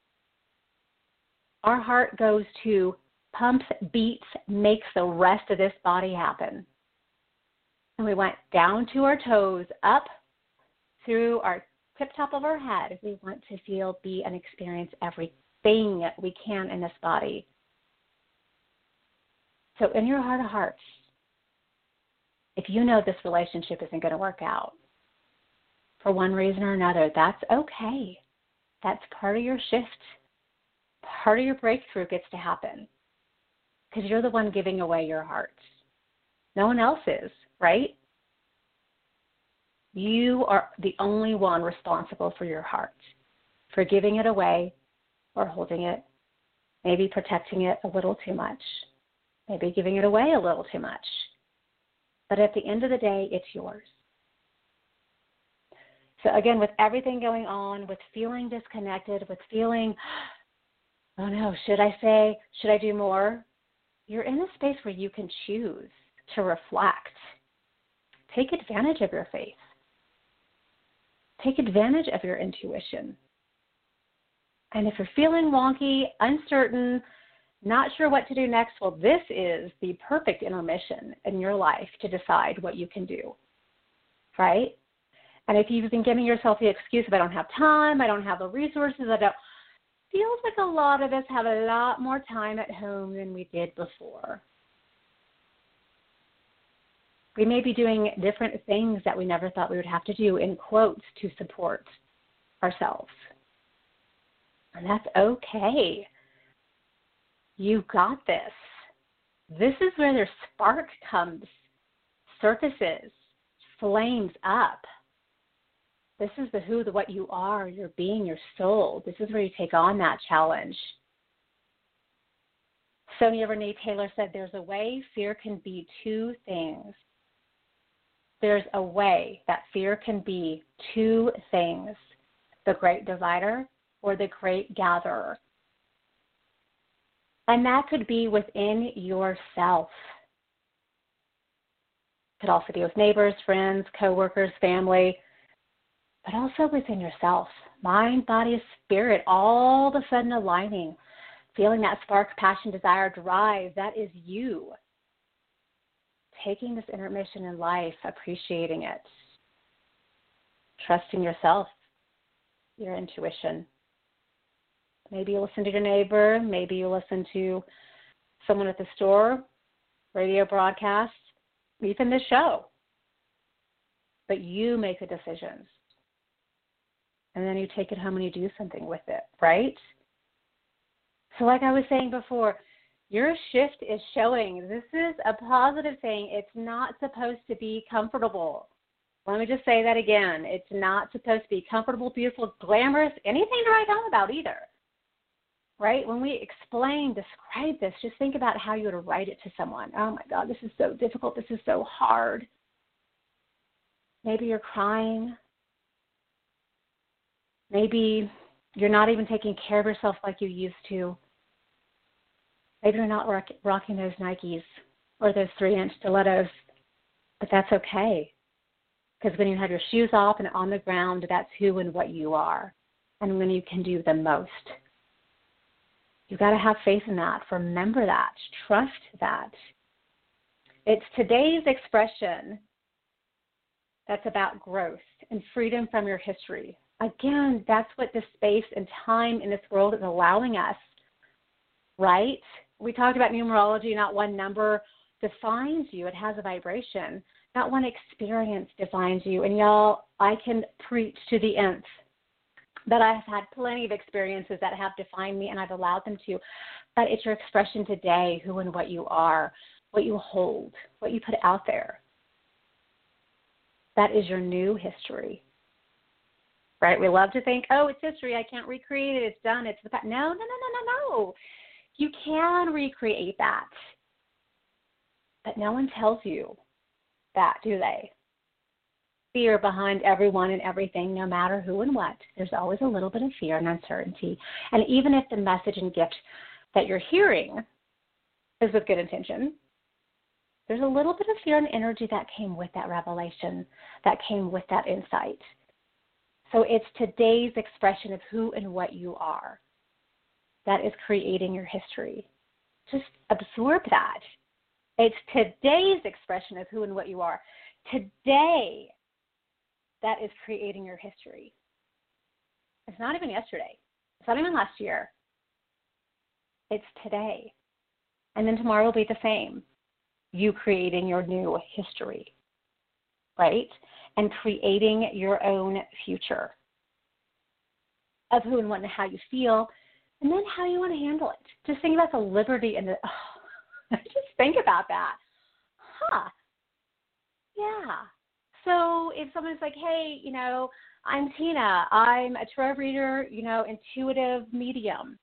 Our heart goes to pumps, beats, makes the rest of this body happen. And we went down to our toes, up through our tip top of our head. We want to feel, be, and experience everything we can in this body. So in your heart of hearts, if you know this relationship isn't going to work out for one reason or another, that's okay. That's part of your shift. Part of your breakthrough gets to happen because you're the one giving away your heart. No one else is, right? You are the only one responsible for your heart. for giving it away or holding it, maybe protecting it a little too much, maybe giving it away a little too much. But at the end of the day, it's yours. So again, with everything going on, with feeling disconnected, with feeling, oh no, should I say, should I do more? You're in a space where you can choose to reflect. Take advantage of your faith. Take advantage of your intuition. And if you're feeling wonky, uncertain, not sure what to do next, well, this is the perfect intermission in your life to decide what you can do, right? And if you've been giving yourself the excuse of I don't have time, I don't have the resources, feels like a lot of us have a lot more time at home than we did before. We may be doing different things that we never thought we would have to do, in quotes, to support ourselves. And that's okay. You got this. This is where their spark comes, surfaces, flames up. This is the who, the what you are, your being, your soul. This is where you take on that challenge. Sonia Renee Taylor said, there's a way fear can be two things. There's a way that fear can be two things, the great divider or the great gatherer. And that could be within yourself. It could also be with neighbors, friends, coworkers, family, but also within yourself. Mind, body, spirit, all of a sudden aligning, feeling that spark, passion, desire, drive. That is you. Taking this intermission in life, appreciating it, trusting yourself, your intuition. Maybe you listen to your neighbor. Maybe you listen to someone at the store, radio broadcast, even this show. But you make the decisions. And then you take it home and you do something with it, right? So like I was saying before, your shift is showing. This is a positive thing. It's not supposed to be comfortable. Let me just say that again. It's not supposed to be comfortable, beautiful, glamorous, anything to write home about either. Right? When we describe this, just think about how you would write it to someone. Oh my God, this is so difficult. This is so hard. Maybe you're crying. Maybe you're not even taking care of yourself like you used to. Maybe you're not rocking those Nikes or those 3-inch stilettos, but that's okay. Because when you have your shoes off and on the ground, that's who and what you are, and when you can do the most. You've got to have faith in that. Remember that. Trust that. It's today's expression that's about growth and freedom from your history. Again, that's what this space and time in this world is allowing us, right? We talked about numerology, not one number defines you. It has a vibration. Not one experience defines you. And y'all, I can preach to the nth that I've had plenty of experiences that have defined me and I've allowed them to. But it's your expression today, who and what you are, what you hold, what you put out there. That is your new history. Right? We love to think, oh, it's history. I can't recreate it. It's done. It's the past. No. You can recreate that. But no one tells you that, do they? Fear behind everyone and everything, no matter who and what. There's always a little bit of fear and uncertainty. And even if the message and gift that you're hearing is with good intention, there's a little bit of fear and energy that came with that revelation, that came with that insight. So it's today's expression of who and what you are that is creating your history. Just absorb that. It's today's expression of who and what you are. Today, that is creating your history. It's not even yesterday. It's not even last year. It's today. And then tomorrow will be the same. You creating your new history, right? And creating your own future of who and what and how you feel, and then how you want to handle it. Just think about the liberty and just think about that. Yeah. So if someone's like, hey, I'm Tina, I'm a tarot reader, intuitive medium,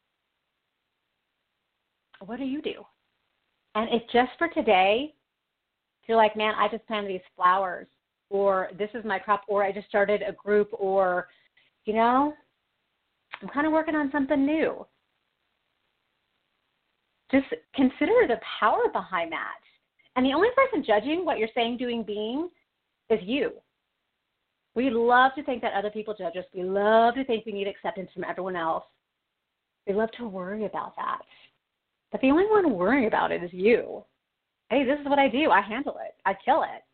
what do you do? And if just for today, if you're like, man, I just planted these flowers, or this is my crop, or I just started a group, or, I'm kind of working on something new. Just consider the power behind that. And the only person judging what you're saying, doing, being is you. We love to think that other people judge us. We love to think we need acceptance from everyone else. We love to worry about that. But the only one worrying about it is you. Hey, this is what I do. I handle it. I kill it.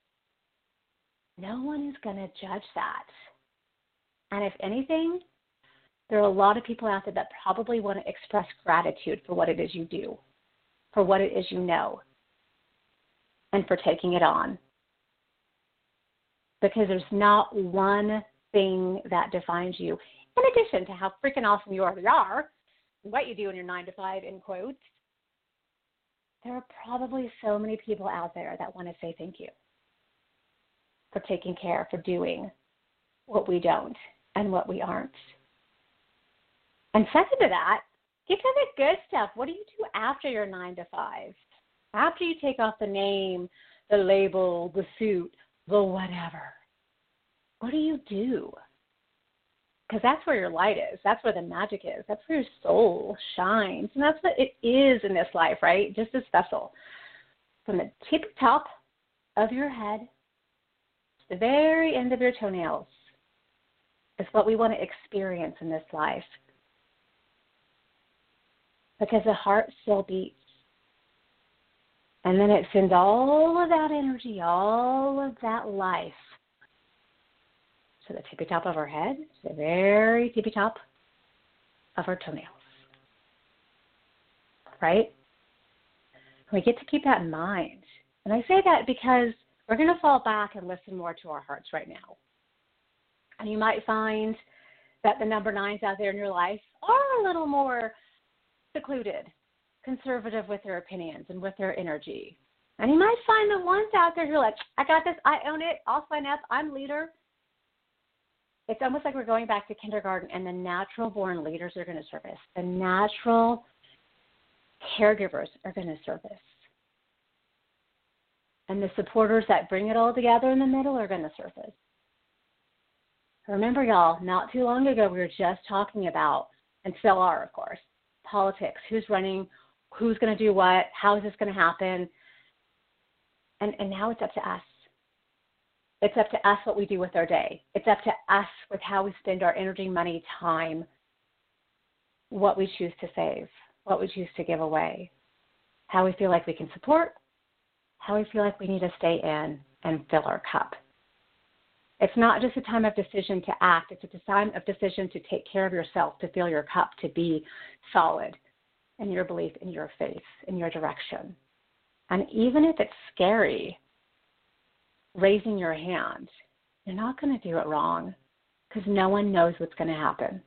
No one is going to judge that. And if anything, there are a lot of people out there that probably want to express gratitude for what it is you do, for what it is you know, and for taking it on. Because there's not one thing that defines you, in addition to how freaking awesome you already are, what you do in your 9 to 5, in quotes. There are probably so many people out there that want to say thank you for taking care, for doing what we don't and what we aren't. And second to that, get to the good stuff. What do you do after your 9 to 5? After you take off the name, the label, the suit, the whatever. What do you do? Because that's where your light is. That's where the magic is. That's where your soul shines. And that's what it is in this life, right? Just as special. From the tippy top of your head to the very end of your toenails is what we want to experience in this life. Because the heart still beats. And then it sends all of that energy, all of that life to the tippy top of our head, to the very tippy top of our toenails. Right? We get to keep that in mind. And I say that because we're going to fall back and listen more to our hearts right now. And you might find that the number 9s out there in your life are a little more secluded, conservative with their opinions and with their energy. And you might find the ones out there who are like, I got this, I own it, I'll sign up, I'm leader. It's almost like we're going back to kindergarten, and the natural born leaders are going to surface. The natural caregivers are going to surface. And the supporters that bring it all together in the middle are going to surface. Remember, y'all, not too long ago we were just talking about, and still are, of course, politics, who's running, who's going to do what, how is this going to happen, and now it's up to us. It's up to us what we do with our day. It's up to us with how we spend our energy, money, time, what we choose to save, what we choose to give away, how we feel like we can support, how we feel like we need to stay in and fill our cup. It's not just a time of decision to act. It's a time of decision to take care of yourself, to fill your cup, to be solid in your belief, in your faith, in your direction. And even if it's scary, raising your hand, you're not going to do it wrong because no one knows what's going to happen.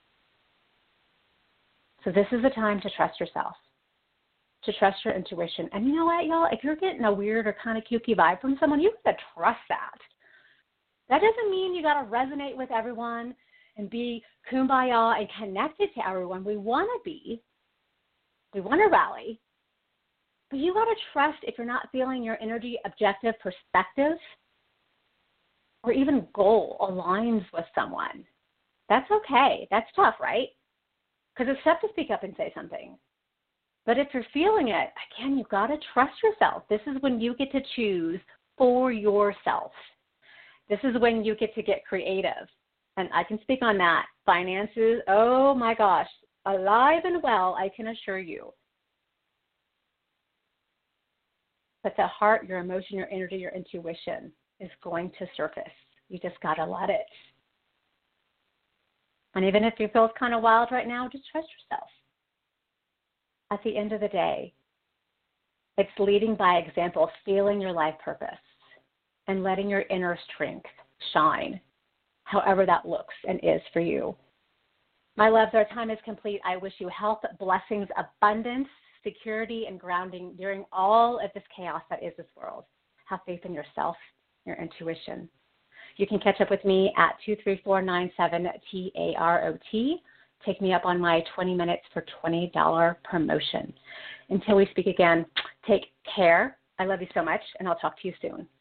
So this is a time to trust yourself, to trust your intuition. And you know what, y'all? If you're getting a weird or kind of kooky vibe from someone, you got to trust that. That doesn't mean you got to resonate with everyone and be kumbaya and connected to everyone. We want to be. We want to rally. But you got to trust if you're not feeling your energy, objective, perspective, or even goal aligns with someone. That's okay. That's tough, right? Because it's tough to speak up and say something. But if you're feeling it, again, you've got to trust yourself. This is when you get to choose for yourself. This is when you get to get creative. And I can speak on that. Finances, oh my gosh, alive and well, I can assure you. But the heart, your emotion, your energy, your intuition is going to surface. You just got to let it. And even if you feel kind of wild right now, just trust yourself. At the end of the day, it's leading by example, feeling your life purpose and letting your inner strength shine, however that looks and is for you. My loves, our time is complete. I wish you health, blessings, abundance, security, and grounding during all of this chaos that is this world. Have faith in yourself your intuition. You can catch up with me at 23497TAROT. Take me up on my 20 minutes for $20 promotion. Until we speak again, take care. I love you so much, and I'll talk to you soon.